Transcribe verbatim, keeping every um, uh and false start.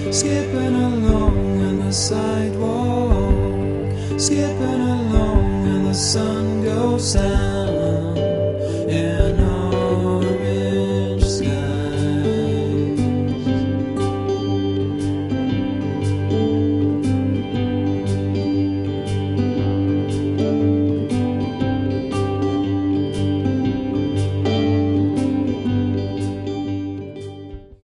skipping along on the sidewalk, skipping along and the sun goes down.